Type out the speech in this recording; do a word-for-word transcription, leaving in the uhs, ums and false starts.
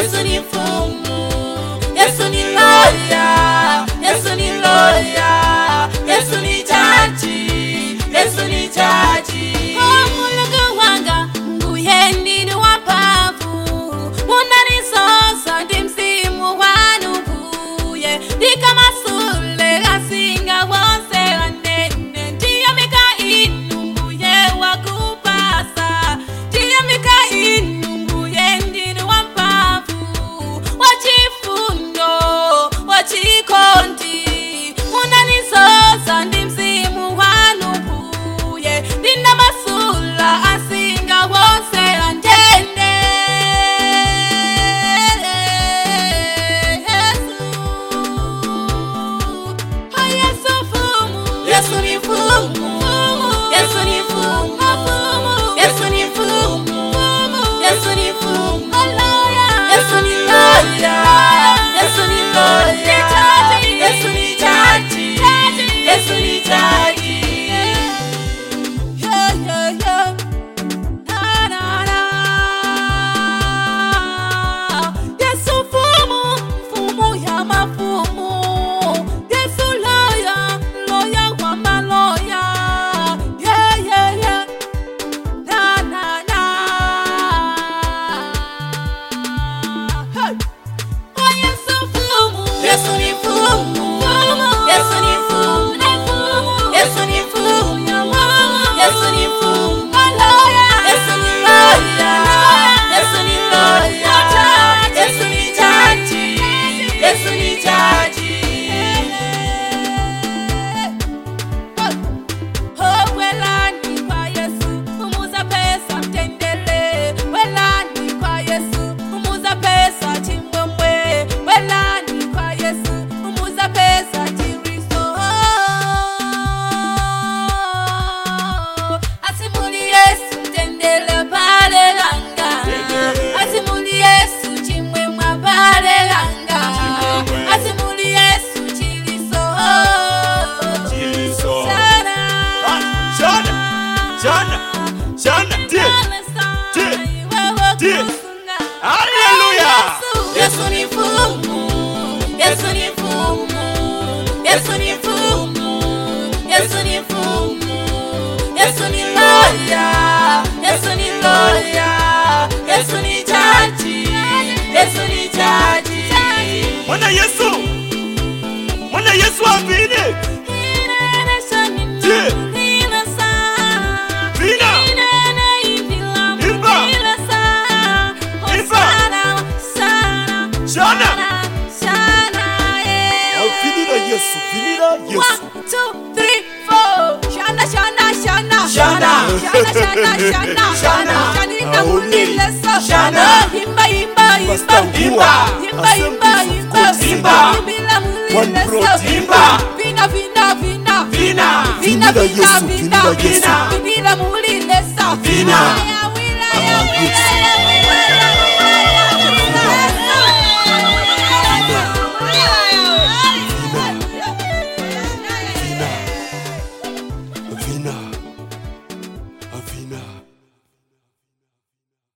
Yesu ni mfumu, Yesu ni loya, Yesu ni loya, Yesu ni jaji, Yesu ni jaji. Oh Mulungu wanga, nguye ndini wapavu, unanisosa ndi mzimu wanu mbuye, ndikama sule asinga wonse anene, ndiyamika inu mbuye wakupasa, ndiyamika inu mbuye ndini wampavu, wachifundo, wachikondi, unanisosa ndi mzimu wanu mbuye, ndina masula asinga wonse andende. Yesu ni mfumu, Yesu ni mfumu, Yesu ni mfumu, Yesu ni mfumu, Yesu ni loya, Yesu ni loya, Yesu ni jaji, Yesu ni jaji. Yeah, yeah, yeah. Na, na, na. Yesu mfumu, mfumu ya mafumu, Yesu loya, loya wa maloya. Yeah, yeah, yeah. Na, na, na. Hey. Oh, Yesu mfumu, Yesu ni mfumu, Yesu ni mfumu, Yesu ni mfumu, Yesu ni mfumu, Yesu ni loya, Yesu ni loya, Yesu ni jaji, Yesu ni jaji. Oh, welani kwa Yesu, umuza pesa mtendele. Welani kwa Yesu, umuza pesa chimwemwe. Welani kwa Yesu, umuza pesa chiriso. Asimuli Yesu mtendele pale ganga, asimuli Yesu chimwemwe pale ganga, asimuli Yesu chiriso. Chiriso. Shana, Shana, Shana, Shana, tie, tie, tie. Hallelujah. Yesu ni mfumu, Yesu ni mfumu, Yesu ni mfumu, Yesu ni mfumu, Yesu ni loya, Yesu ni loya, Yesu ni jaji, Yesu ni jaji. Mwana Yesu, Mwana Yesu avine. Tie. Vina. Imba. Imba. Shana. Vinira Yesu, vinira Yesu. One, two, three, four. Shana, shana, shana, Shana. shana, shana, shana, shana. Shanina Aoni. mulilesa. Shana. Imba, imba, imba, Imba. imba, imba, imba, Imba. Imbila One mulilesa. brought Imba. Vina, vina, vina, Vina. vina, Vinira Yesu, vina, vinira Yesu. Imbila mulilesa. Vina. Wilaya, wilaya, wilaya.